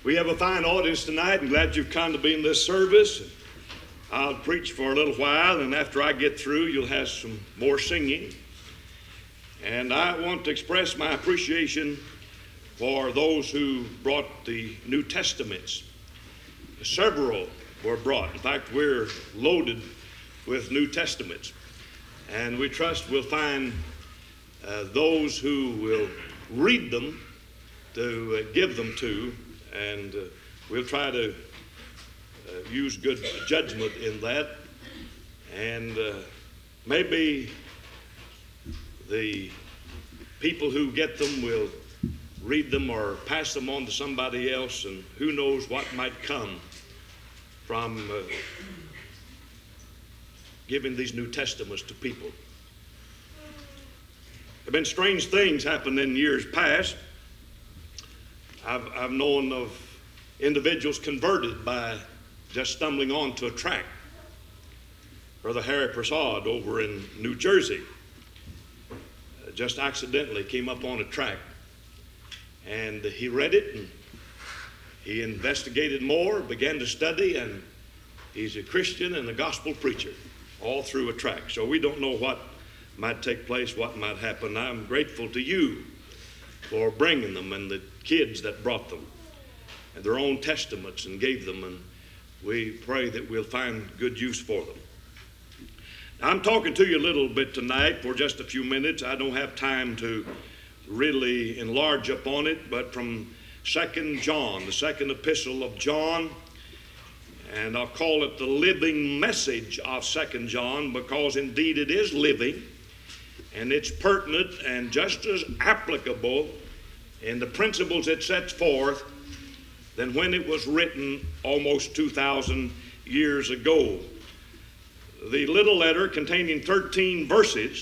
We have a fine audience tonight, and glad you've come to be in this service. I'll preach for a little while, and after I get through, you'll have some more singing. And I want to express my appreciation for those who brought the New Testaments. Several were brought. In fact, we're loaded with New Testaments. And we trust we'll find those who will read them to give them to, and we'll try to use good judgment in that. And maybe the people who get them will read them or pass them on to somebody else, and who knows what might come from giving these New Testaments to people. There have been strange things happen in years past. I've known of individuals converted by just stumbling onto a tract. Brother Harry Prasad over in New Jersey just accidentally came up on a tract, and he read it, and he investigated more, began to study, and he's a Christian and a gospel preacher all through a tract. So we don't know what might take place, what might happen. I'm grateful to you for bringing them, and the kids that brought them, and their own testaments and gave them, and we pray that we'll find good use for them. Now, I'm talking to you a little bit tonight for just a few minutes. I don't have time to really enlarge upon it, but from 2 John, the second epistle of John, and I'll call it the living message of 2 John, because indeed it is living, and it's pertinent and just as applicable in the principles it sets forth than when it was written almost 2,000 years ago. The little letter containing 13 verses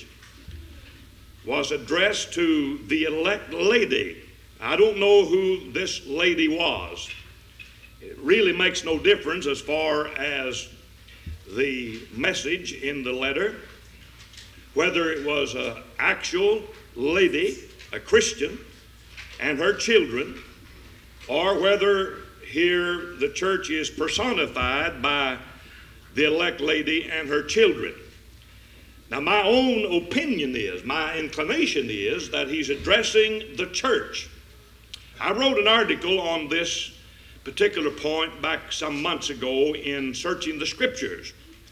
was addressed to the elect lady. I don't know who this lady was. It really makes no difference as far as the message in the letter, whether it was an actual lady, a Christian, and her children, or whether here the church is personified by the elect lady and her children. Now, my own opinion is, my inclination is, that he's addressing the church. I wrote an article on this particular point back some months ago in Searching the Scriptures.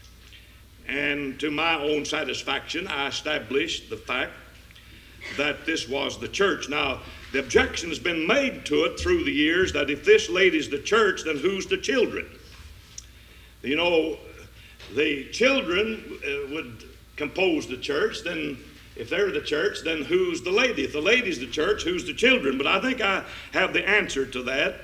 And to my own satisfaction, I established the fact that this was the church. Now, the objection has been made to it through the years that if this lady's the church, then who's the children? You know, the children would compose the church. Then if they're the church, then who's the lady? If the lady's the church, who's the children? But I think I have the answer to that.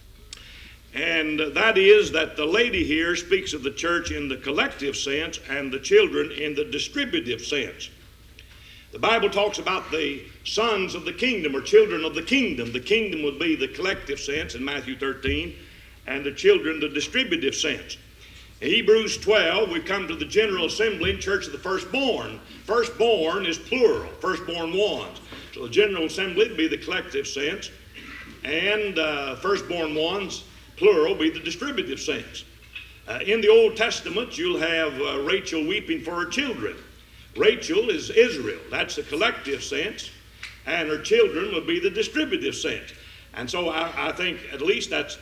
And that is that the lady here speaks of the church in the collective sense and the children in the distributive sense. The Bible talks about the sons of the kingdom or children of the kingdom. The kingdom would be the collective sense in Matthew 13, and the children the distributive sense. In Hebrews 12, we come to the General Assembly and Church of the Firstborn. Firstborn is plural, firstborn ones. So the General Assembly would be the collective sense, and firstborn ones, plural, be the distributive sense. In the Old Testament, you'll have Rachel weeping for her children. Rachel is Israel. That's the collective sense, and her children would be the distributive sense. And so I think at least that's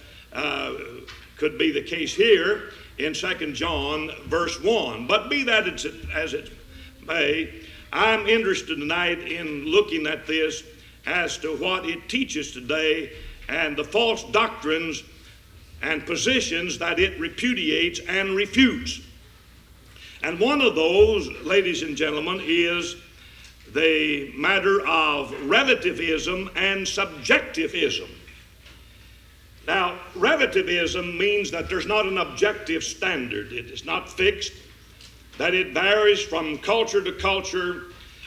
could be the case here in 2 John verse 1. But be that as it may, I'm interested tonight in looking at this as to what it teaches today and the false doctrines and positions that it repudiates and refutes. And one of those, ladies and gentlemen, is the matter of relativism and subjectivism. Now, relativism means that there's not an objective standard. It is not fixed, that it varies from culture to culture,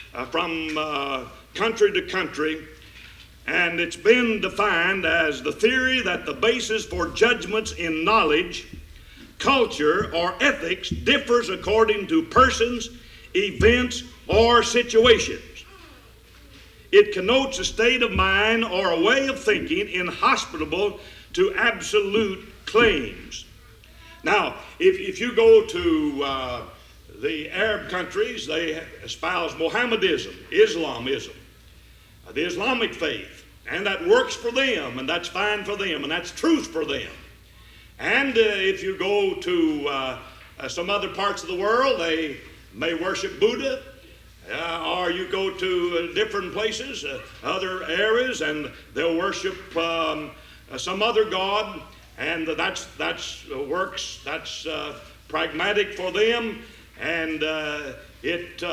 from country to country, and it's been defined as the theory that the basis for judgments in knowledge, culture, or ethics differs according to persons, events, or situations. It connotes a state of mind or a way of thinking inhospitable to absolute claims. Now, if you go to the Arab countries, they espouse Mohammedanism, Islamism, the Islamic faith, and that works for them, and that's fine for them, and that's truth for them. And if you go to some other parts of the world, they may worship Buddha, or you go to different places, other areas, and they'll worship some other god, and that's works, that's pragmatic for them, and it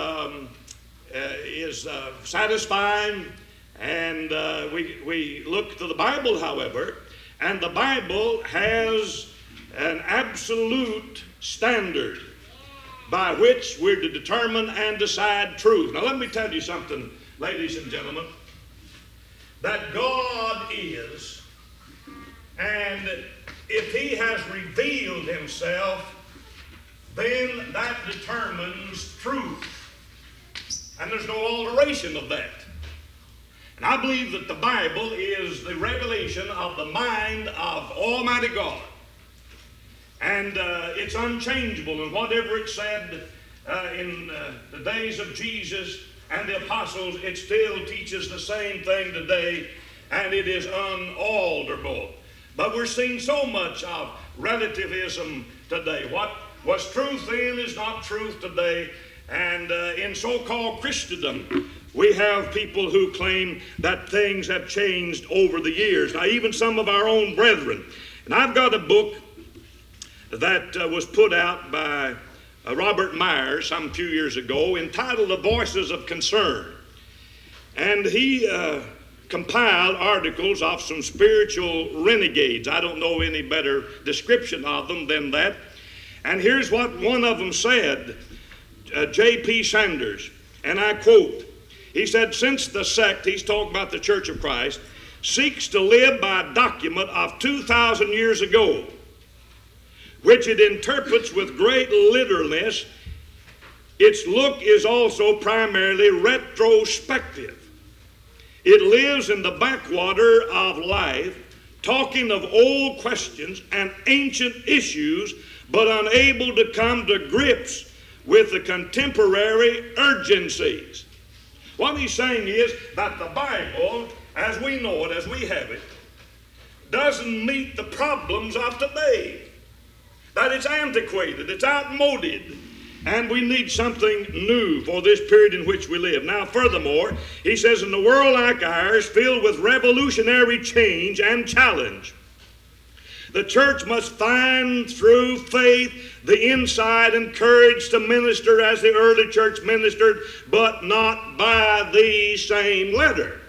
is satisfying. And we look to the Bible, however, and the Bible has an absolute standard by which we're to determine and decide truth. Now let me tell you something, ladies and gentlemen, that God is, and if He has revealed Himself, then that determines truth. And there's no alteration of that. And I believe that the Bible is the revelation of the mind of Almighty God. And it's unchangeable, and whatever it said in the days of Jesus and the apostles, it still teaches the same thing today, and it is unalterable. But we're seeing so much of relativism today. What was truth then is not truth today. And in so-called Christendom, we have people who claim that things have changed over the years. Now, even some of our own brethren. And I've got a book that was put out by Robert Myers some few years ago entitled The Voices of Concern. And he compiled articles of some spiritual renegades. I don't know any better description of them than that. And here's what one of them said, J.P. Sanders, and I quote, he said, since the sect, he's talking about the Church of Christ, seeks to live by a document of 2,000 years ago, which it interprets with great literalness, its look is also primarily retrospective. It lives in the backwater of life, talking of old questions and ancient issues, but unable to come to grips with the contemporary urgencies. What he's saying is that the Bible, as we know it, as we have it, doesn't meet the problems of today. That it's antiquated, it's outmoded, and we need something new for this period in which we live. Now, furthermore, he says, in a world like ours, filled with revolutionary change and challenge, the church must find through faith the insight and courage to minister as the early church ministered, but not by the same letter.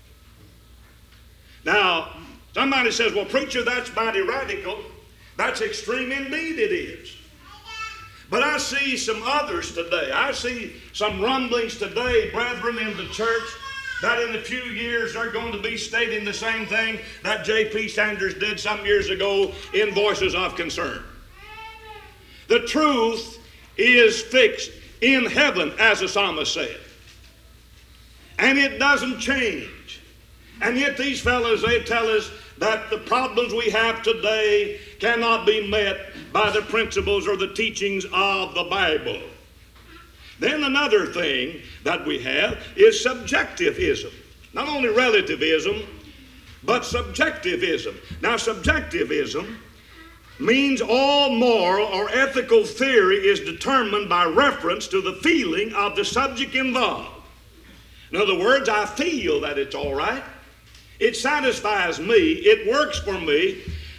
Now, somebody says, well, preacher, that's mighty radical. That's extreme indeed, it is. But I see some others today. I see some rumblings today, brethren, in the church, that in a few years they're going to be stating the same thing that J.P. Sanders did some years ago in Voices of Concern. The truth is fixed in heaven, as the psalmist said. And it doesn't change. And yet these fellows, they tell us that the problems we have today cannot be met by the principles or the teachings of the Bible. Then another thing that we have is subjectivism. Not only relativism, but subjectivism. Now, subjectivism means all moral or ethical theory is determined by reference to the feeling of the subject involved. In other words, I feel that it's all right. It satisfies me. It works for me.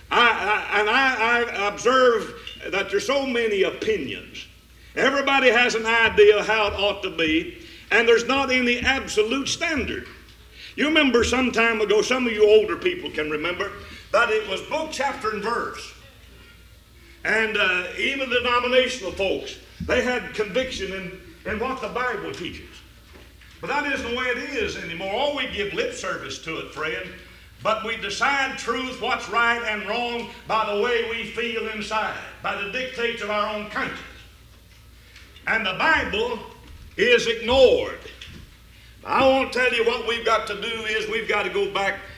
I observe that there's so many opinions. Everybody has an idea how it ought to be, and there's not any absolute standard. You remember some time ago, some of you older people can remember, that it was book, chapter, and verse. And even the denominational folks, they had conviction in what the Bible teaches. But that isn't the way it is anymore. Oh, we give lip service to it, friend. But we decide truth, what's right and wrong, by the way we feel inside, by the dictates of our own conscience. And the Bible is ignored. I want to tell you what we've got to do is we've got to go back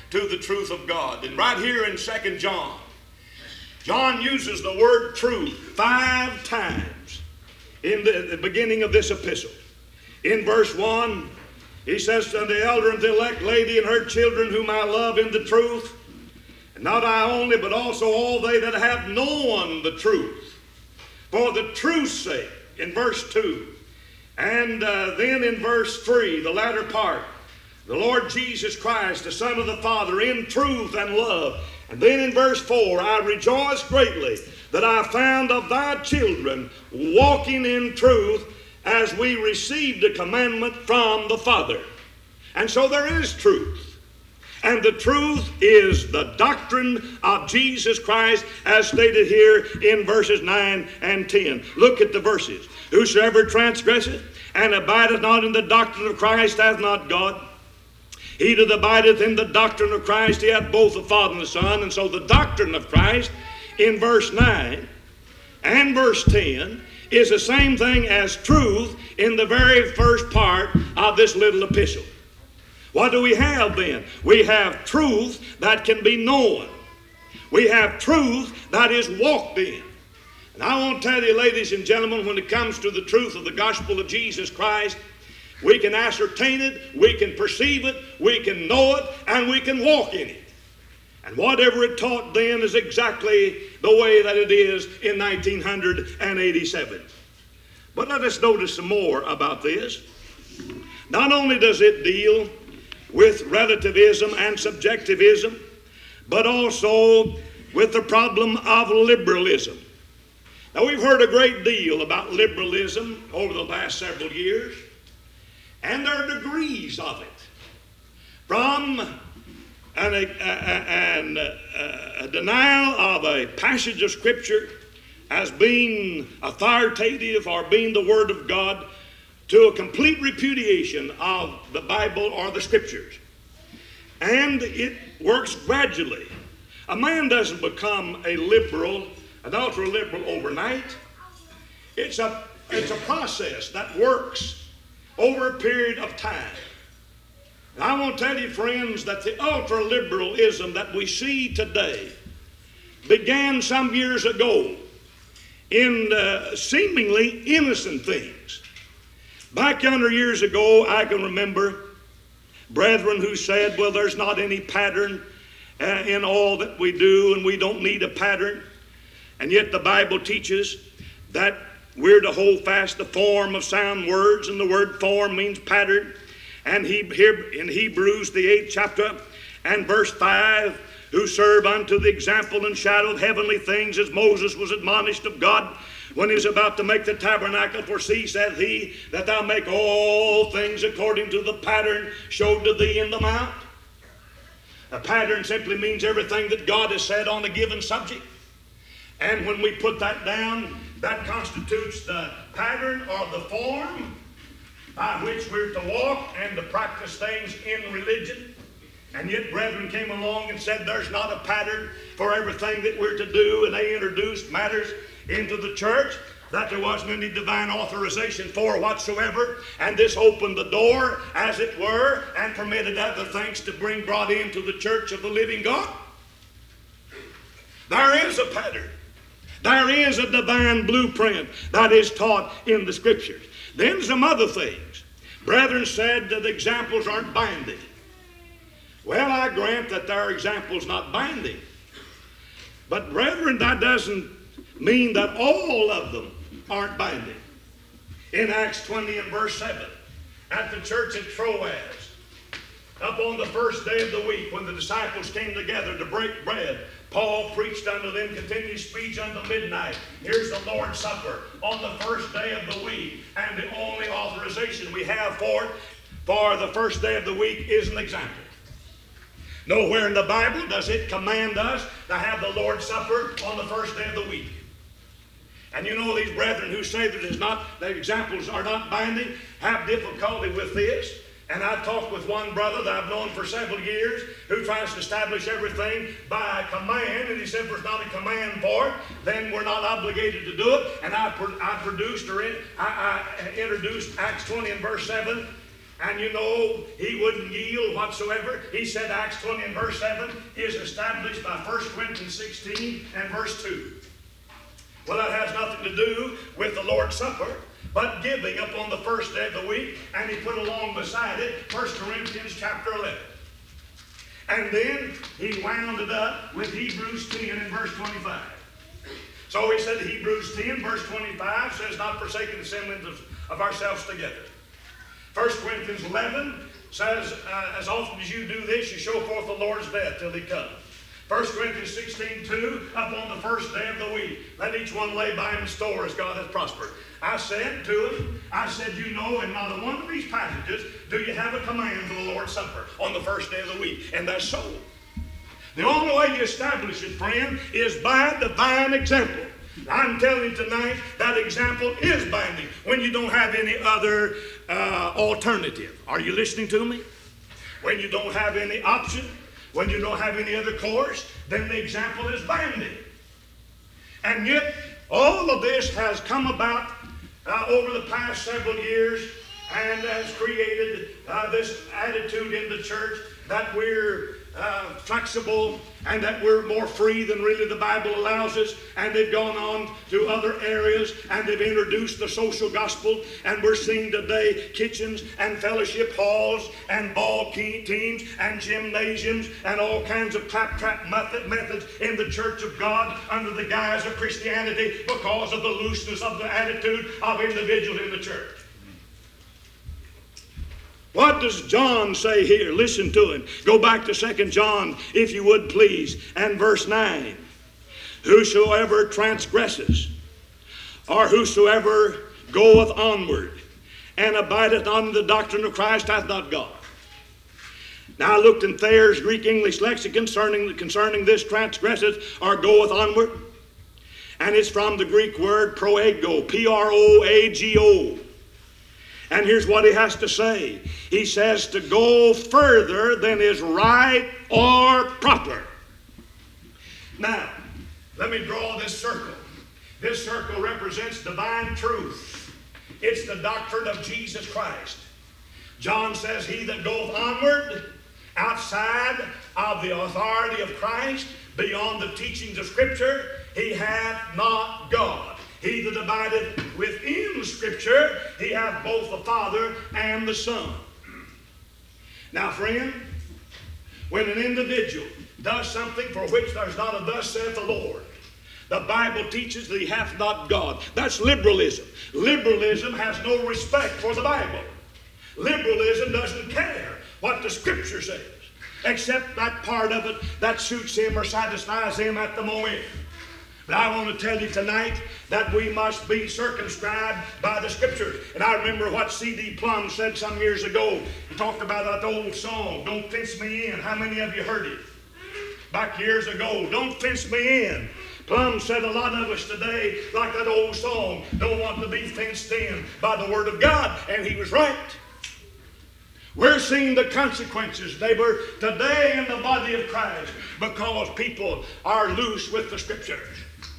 to the truth of God. And right here in 2 John, John uses the word truth 5 times in the beginning of this epistle. In verse 1, he says, "To the elder and the elect lady and her children whom I love in the truth, and not I only, but also all they that have known the truth, for the truth's sake," in verse 2. And then in verse 3, the latter part, "the Lord Jesus Christ, the Son of the Father, in truth and love." And then in verse 4, "I rejoice greatly that I found of thy children walking in truth, as we received a commandment from the Father." And so there is truth. And the truth is the doctrine of Jesus Christ, as stated here in verses 9 and 10. Look at the verses. "Whosoever transgresseth and abideth not in the doctrine of Christ hath not God. He that abideth in the doctrine of Christ, he hath both the Father and the Son." And so the doctrine of Christ in verse 9 and verse 10 is the same thing as truth in the very first part of this little epistle. What do we have then? We have truth that can be known. We have truth that is walked in. And I want to tell you, ladies and gentlemen, when it comes to the truth of the gospel of Jesus Christ, we can ascertain it, we can perceive it, we can know it, and we can walk in it. And whatever it taught then is exactly the way that it is in 1987. But let us notice some more about this. Not only does it deal with relativism and subjectivism, but also with the problem of liberalism. Now, we've heard a great deal about liberalism over the last several years, and there are degrees of it. From a denial of a passage of Scripture as being authoritative or being the Word of God, to a complete repudiation of the Bible or the Scriptures. And it works gradually. A man doesn't become a liberal, an ultra-liberal overnight. It's a process that works over a period of time. And I want to tell you, friends, that the ultra-liberalism that we see today began some years ago in seemingly innocent things. Back yonder years ago, I can remember brethren who said, "Well, there's not any pattern in all that we do, and we don't need a pattern." And yet the Bible teaches that we're to hold fast the form of sound words, and the word form means pattern. And here in Hebrews, the 8th chapter, and verse 5, "Who serve unto the example and shadow of heavenly things, as Moses was admonished of God when he was about to make the tabernacle. For see, saith he, that thou make all things according to the pattern showed to thee in the mount." A pattern simply means everything that God has said on a given subject. And when we put that down, that constitutes the pattern or the form by which we're to walk and to practice things in religion. And yet brethren came along and said there's not a pattern for everything that we're to do, and they introduced matters into the church that there wasn't any divine authorization for whatsoever, and this opened the door, as it were, and permitted other things to bring brought into the church of the living God. There is a pattern. There is a divine blueprint that is taught in the Scriptures. Then some other things. Brethren said that examples aren't binding. Well, I grant that there are examples not binding. But brethren, that doesn't mean that all of them aren't binding. In Acts 20 and verse 7, at the church at Troas, up on the first day of the week, when the disciples came together to break bread, Paul preached unto them continuous speech until midnight. Here's the Lord's Supper on the first day of the week, and the only authorization we have for it for the first day of the week is an example. Nowhere in the Bible does it command us to have the Lord's Supper on the first day of the week. And you know, these brethren who say that examples are not binding have difficulty with this. And I've talked with one brother that I've known for several years who tries to establish everything by a command, and he said, if there's not a command for it, then we're not obligated to do it. And I introduced Acts 20 and verse 7, And you know, he wouldn't yield whatsoever. He said, Acts 20 and verse 7 is established by 1 Corinthians 16 and verse 2. Well, that has nothing to do with the Lord's Supper, but giving up on the first day of the week. And he put along beside it 1 Corinthians chapter 11. And then he wound it up with Hebrews 10 and verse 25. So he said Hebrews 10 verse 25 says, not forsaking the assembling of ourselves together. 1 Corinthians 11 says, as often as you do this, you show forth the Lord's death till he comes. 1 Corinthians 16:2, upon the first day of the week, let each one lay by him in store as God hath prospered. I said to him, you know, in not one of these passages do you have a command for the Lord's Supper on the first day of the week. And that's so. The only way you establish it, friend, is by divine example. I'm telling you tonight, that example is binding when you don't have any other alternative. Are you listening to me? When you don't have any option, when you don't have any other course, then the example is binding. And yet, all of this has come about over the past several years and has created this attitude in the church that we're flexible and that we're more free than really the Bible allows us. And they've gone on to other areas and they've introduced the social gospel. And we're seeing today kitchens and fellowship halls and ball teams and gymnasiums and all kinds of claptrap methods in the church of God under the guise of Christianity because of the looseness of the attitude of individuals in the church. What does John say here? Listen to him. Go back to 2 John, if you would please, and verse 9. Whosoever transgresses, or whosoever goeth onward, and abideth on the doctrine of Christ, hath not God. Now I looked in Thayer's Greek English lexicon concerning this transgresses, or goeth onward. And it's from the Greek word proago, P-R-O-A-G-O. And here's what he has to say. He says to go further than is right or proper. Now, let me draw this circle. This circle represents divine truth. It's the doctrine of Jesus Christ. John says, he that goeth onward, outside of the authority of Christ, beyond the teachings of Scripture, he hath not God. He that abideth within Scripture, he hath both the Father and the Son. Now, friend, when an individual does something for which there's not a thus saith the Lord, the Bible teaches that he hath not God. That's liberalism. Liberalism has no respect for the Bible. Liberalism doesn't care what the Scripture says, except that part of it that suits him or satisfies him at the moment. But I want to tell you tonight that we must be circumscribed by the Scriptures. And I remember what C.D. Plum said some years ago. He talked about that old song, Don't Fence Me In. How many of you heard it? Back years ago, Don't Fence Me In. Plum said a lot of us today, like that old song, don't want to be fenced in by the Word of God. And he was right. We're seeing the consequences, neighbor, today in the body of Christ because people are loose with the Scriptures.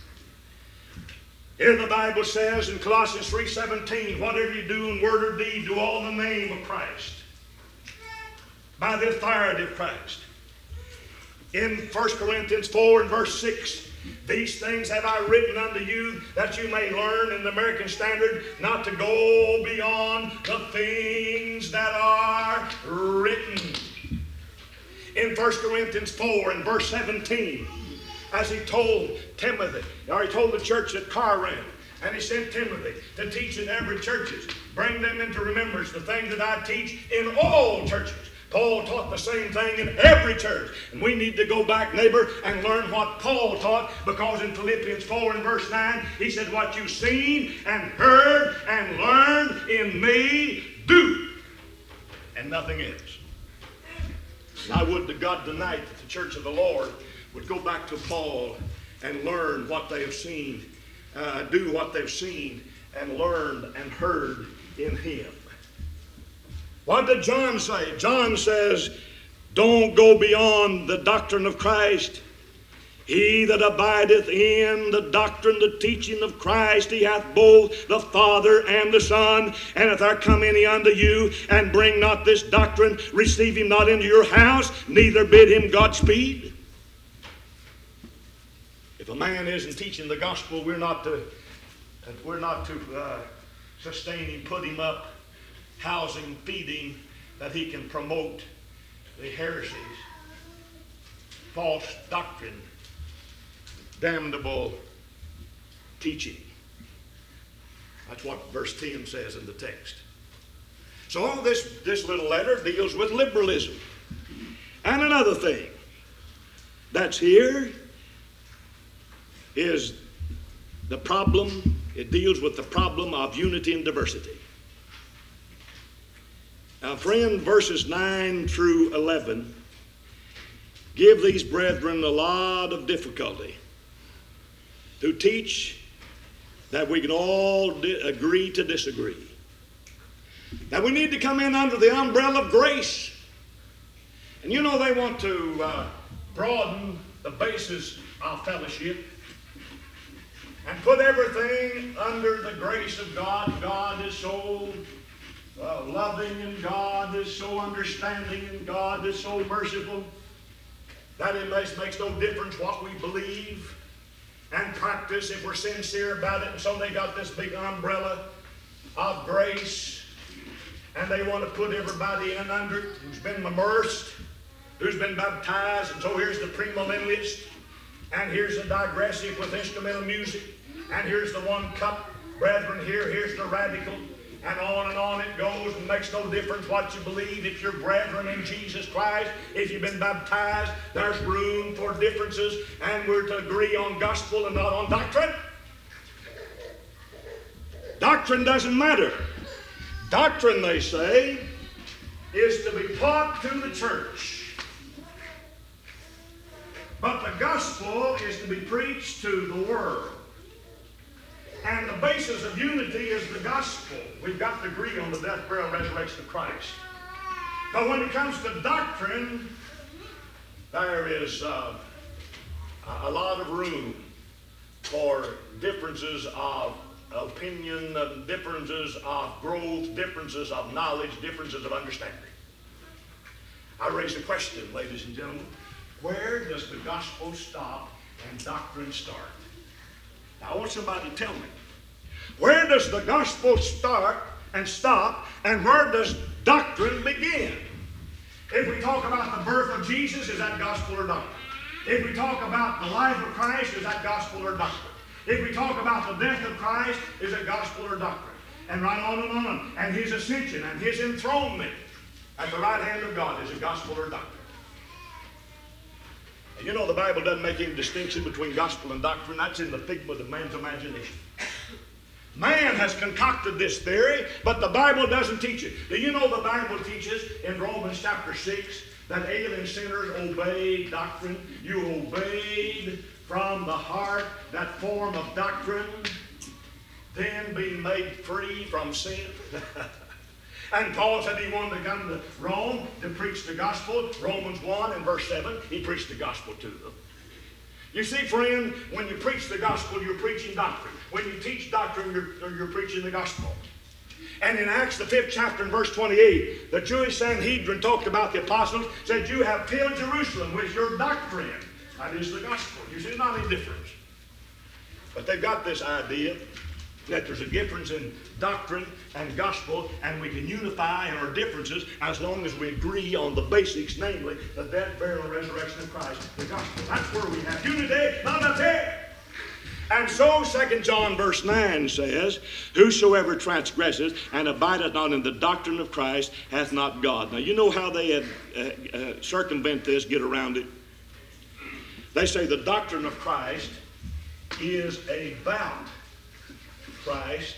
Here the Bible says in Colossians 3:17, whatever you do in word or deed, do all in the name of Christ, by the authority of Christ. In 1 Corinthians 4 and verse 6, these things have I written unto you that you may learn in the American Standard not to go beyond the things that are written. In 1 Corinthians 4 and verse 17, as he told Timothy, or he told the church at Corinth, and he sent Timothy to teach in every churches, bring them into remembrance the things that I teach in all churches. Paul taught the same thing in every church. And we need to go back, neighbor, and learn what Paul taught, because in Philippians 4 and verse 9, he said, what you've seen and heard and learned in me, do, and nothing else. And I would to God tonight that the church of the Lord would go back to Paul and learn what they have seen, do what they've seen and learned and heard in him. What did John say? John says, don't go beyond the doctrine of Christ. He that abideth in the doctrine, the teaching of Christ, he hath both the Father and the Son. And if there come any unto you, and bring not this doctrine, receive him not into your house, neither bid him Godspeed. If a man isn't teaching the gospel, we're not to sustain him, put him up, house him, feed him, that he can promote the heresies, false doctrine, damnable teaching. That's what verse 10 says in the text. So all this little letter deals with liberalism. And another thing that's here is the problem. It deals with the problem of unity and diversity. Now, friend, verses 9 through 11 give these brethren a lot of difficulty to teach that we can all agree to disagree. That we need to come in under the umbrella of grace. And you know, they want to broaden the basis of fellowship and put everything under the grace of God. God is so loving, and God is so understanding, and God is so merciful that it makes no difference what we believe and practice if we're sincere about it. And so they got this big umbrella of grace, and they want to put everybody in under it who's been immersed, who's been baptized. And so here's the premillennialist, and here's the digressive with instrumental music, and here's the one cup brethren here, here's the radical, and on it goes. And makes no difference what you believe. If you're brethren in Jesus Christ, if you've been baptized, there's room for differences, and we're to agree on gospel and not on doctrine. Doctrine doesn't matter. Doctrine, they say, is to be taught to the church. But the gospel is to be preached to the world. And the basis of unity is the gospel. We've got to agree on the death, burial, resurrection of Christ. But when it comes to doctrine, there is a lot of room for differences of opinion, differences of growth, differences of knowledge, differences of understanding. I raise a question, ladies and gentlemen. Where does the gospel stop and doctrine start? Now, I want somebody to tell me. Where does the gospel start and stop, and where does doctrine begin? If we talk about the birth of Jesus, is that gospel or doctrine? If we talk about the life of Christ, is that gospel or doctrine? If we talk about the death of Christ, is it gospel or doctrine? And right on and on. And his ascension and his enthronement at the right hand of God, is it gospel or doctrine? And you know, the Bible doesn't make any distinction between gospel and doctrine. That's in the figment of man's imagination. Man has concocted this theory, but the Bible doesn't teach it. Do you know the Bible teaches in Romans chapter 6 that alien sinners obeyed doctrine? You obeyed from the heart that form of doctrine, then being made free from sin. And Paul said he wanted to come to Rome to preach the gospel. Romans 1 and verse 7, he preached the gospel to them. You see, friend, when you preach the gospel, you're preaching doctrine. When you teach doctrine, you're preaching the gospel. And in Acts, the 5th chapter and verse 28, the Jewish Sanhedrin talked about the apostles, said, you have filled Jerusalem with your doctrine. That is the gospel. You see, not any difference. But they've got this idea that there's a difference in doctrine and gospel, and we can unify our differences as long as we agree on the basics, namely the death, burial, and resurrection of Christ, the gospel. That's where we have unity, not a tear. And so 2 John verse 9 says, whosoever transgresseth and abideth not in the doctrine of Christ hath not God. Now you know how they circumvent this, get around it. They say the doctrine of Christ is about Christ,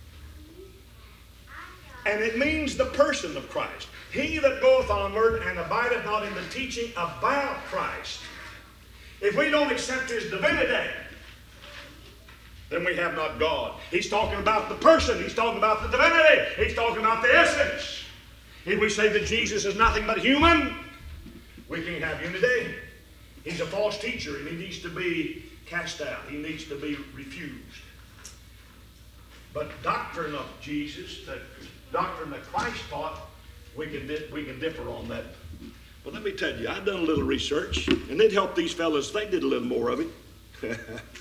and it means the person of Christ. He that goeth onward and abideth not in the teaching about Christ. If we don't accept his divinity, then we have not God. He's talking about the person. He's talking about the divinity. He's talking about the essence. If we say that Jesus is nothing but human, we can't have unity. He's a false teacher, and he needs to be cast out. He needs to be refused. But doctrine of Jesus, the doctrine that Christ taught, we can differ on that. But let me tell you, I've done a little research, and it helped these fellas. They did a little more of it.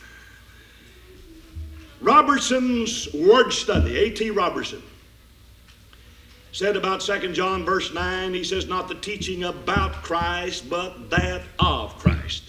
Robertson's word study, A.T. Robertson, said about 2 John verse 9, he says, not the teaching about Christ, but that of Christ.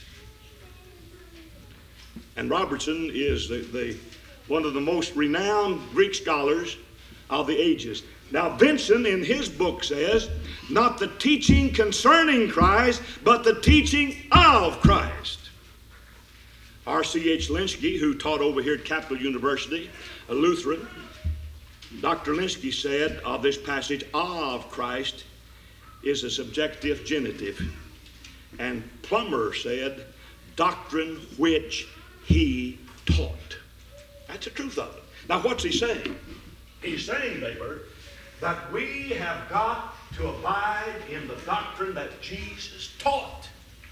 And Robertson is one of the most renowned Greek scholars of the ages. Now, Vincent in his book says, not the teaching concerning Christ, but the teaching of Christ. R.C.H. Lenski, who taught over here at Capital University, a Lutheran, Dr. Lenski said of this passage, of Christ is a subjective genitive. And Plummer said, doctrine which he taught. That's the truth of it. Now, what's he saying? He's saying, neighbor, that we have got to abide in the doctrine that Jesus taught,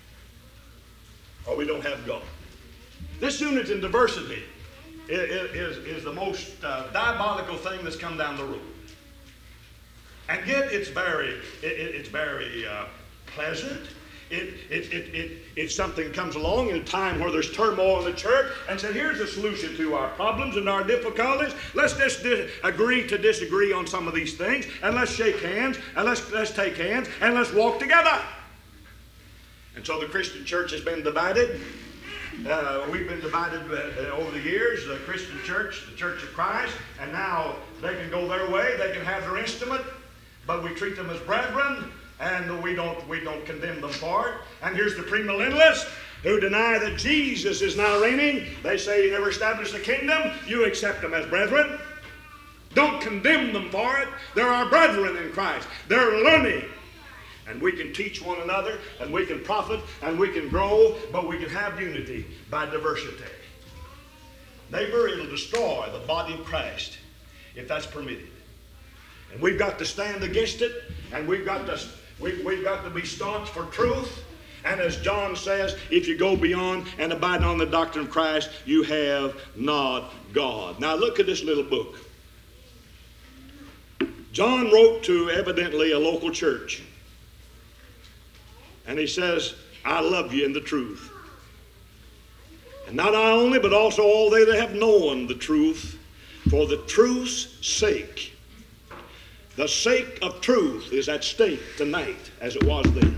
or we don't have God. This unity and diversity is the most diabolical thing that's come down the road. And yet it's very pleasant. It's something that comes along in a time where there's turmoil in the church and said, here's a solution to our problems and our difficulties. Let's just agree to disagree on some of these things, and let's shake hands, and let's take hands, and let's walk together. And so the Christian church has been divided. We've been divided over the years, the Christian church, the Church of Christ, and now they can go their way, they can have their instrument, but we treat them as brethren, and we don't condemn them for it. And here's the premillennialists who deny that Jesus is now reigning. They say he never established the kingdom. You accept them as brethren. Don't condemn them for it. They're our brethren in Christ. They're learning. And we can teach one another, and we can profit, and we can grow, but we can have unity by diversity. Neighbor, it'll destroy the body of Christ if that's permitted. And we've got to stand against it, and we've got to be staunch for truth. And as John says, if you go beyond and abide on the doctrine of Christ, you have not God. Now look at this little book. John wrote to evidently a local church. And he says, I love you in the truth. And not I only, but also all they that have known the truth, for the truth's sake. The sake of truth is at stake tonight, as it was then.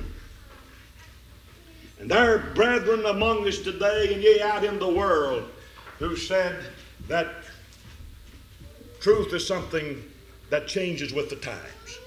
And there are brethren among us today, and ye out in the world, who said that truth is something that changes with the times.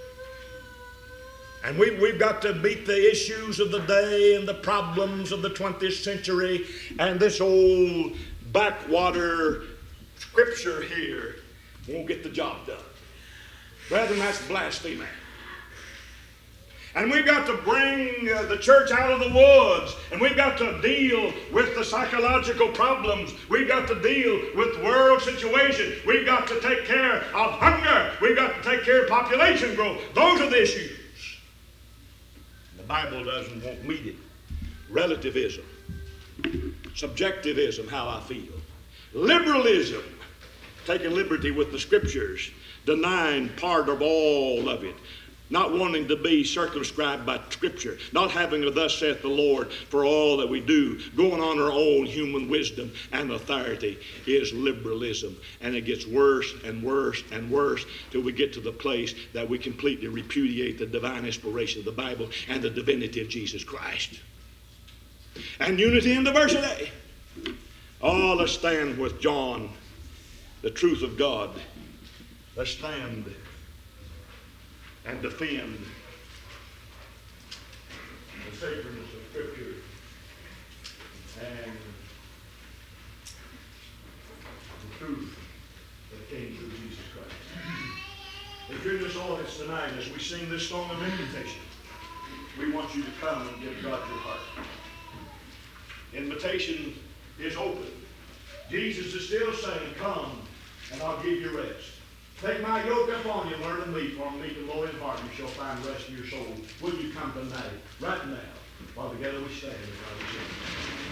And we've got to meet the issues of the day and the problems of the 20th century, and this old backwater scripture here won't get the job done. Brethren, that's blasphemy. And we've got to bring the church out of the woods, and we've got to deal with the psychological problems. We've got to deal with world situation. We've got to take care of hunger. We've got to take care of population growth. Those are the issues. The Bible doesn't want meet it. Relativism, subjectivism, how I feel. Liberalism, taking liberty with the scriptures, denying part of all of it. Not wanting to be circumscribed by Scripture, not having a thus saith the Lord for all that we do, going on our own human wisdom and authority is liberalism. And it gets worse and worse and worse till we get to the place that we completely repudiate the divine inspiration of the Bible and the divinity of Jesus Christ. And unity and diversity. Oh, let's stand with John, the truth of God. Let's stand and defend the sacredness of Scripture and the truth that came through Jesus Christ. And during this audience tonight, as we sing this song of invitation, we want you to come and give God your heart. Invitation is open. Jesus is still saying, come and I'll give you rest. Take my yoke upon you and learn of me, for I'm meek and lowly in heart, and you shall find rest in your soul. Will you come tonight, right now? While together we stand.